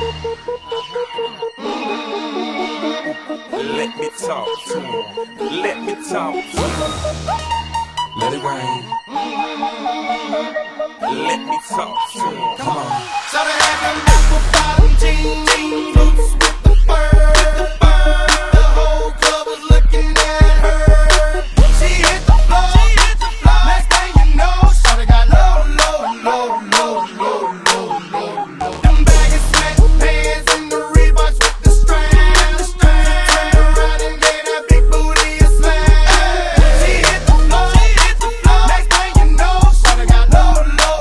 Let me talk to him. Let me talk to him. Let it rain. Let me talk to him. Come on. So they had them apple bottom jeans, boots with the fur. The whole club was looking at her. She hit the floor. Next thing you know, shawty got low. Them baggy sweatpants and the Reeboks with the strands. Turned around and gave that big booty a slam. She hit the floor. Next thing you know, shawty got low.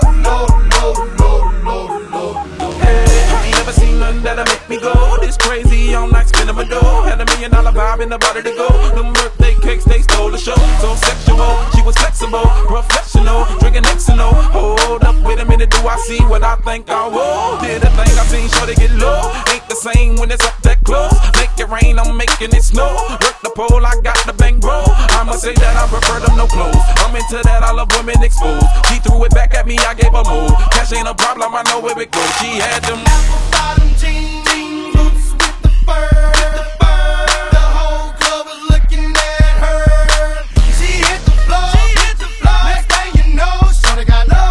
Hey, I ain't never seen nothing that'll make me go this crazy all night spinning my dough. Had $1 million vibe in the body to go. Them birthday cakes, they stole the show. So sexual, she was flexible, professional, drinking Xano. Hold up, wait a minute, do I see what I think I will? Did a thing I seen, sure they get low. Ain't the same when it's up that close. Make it rain, I'm making it snow. Work the pole, I got the bang bro. I'ma say that I prefer them no clothes. I'm into that, I love women exposed. She threw it back at me, I gave her move. Cash ain't a problem, I know where it goes. She had them Apple bottom jeans, boots with the fur. The whole club was looking at her. She hit the floor. Next thing you know, shawty got low.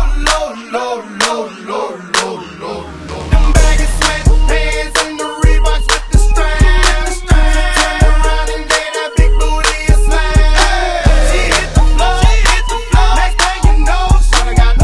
Them baggy sweatpants and the Reeboks with the strands. Turned around and gave that big booty a slam. She hit the floor. Next thing you know, shawty got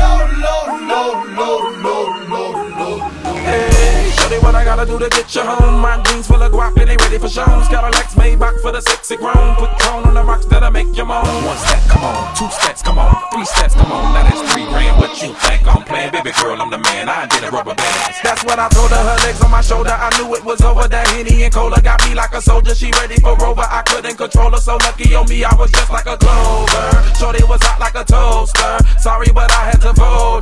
low. Hey, show me what I gotta do to get you home. My jeans full of guap and they ready for shows. Cadillacs Maybach for the sexy grown. Put tone on the rocks that'll make you moan. 1 step, come on. 2 steps, come on. 3 steps, come on. Now that's 3 grand. What you think I'm playing? Baby girl, I'm the man. I did a rubber band. That's what I told her. Her legs on my shoulder. I knew it was over. That Henny and Cola got me like a soldier. She ready for Rover. I couldn't control her. So lucky on me, I was just like a clover. Shorty was hot like a toaster. Sorry, but I had to fold